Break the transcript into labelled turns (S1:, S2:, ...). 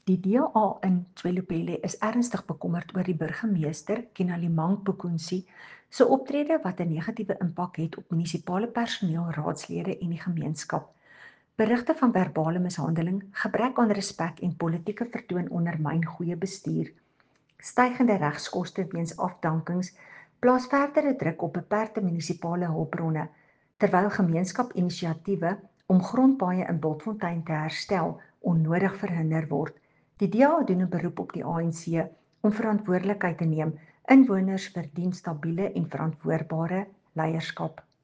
S1: Die DA in Tswelopele is ernstig bekommerd oor die burgemeester, Kenalimang Pokunsi, se optrede wat 'n negatiewe impak het op munisipale personeel, raadslede en die gemeenskap. Berigte van verbale mishandeling, gebrek aan respek en politieke vertoon ondermyn goeie bestuur. Stygende regskoste weens afdankings plaas verdere druk op beperkte munisipale hulpbronne, terwyl gemeenskap-inisiatiewe om grondpaaie in Bultfontein te herstel onnodig verhinder word. Die DA doen 'n beroep op die ANC om verantwoordelikheid te neem. Inwoners verdien stabiele en verantwoordbare leierskap.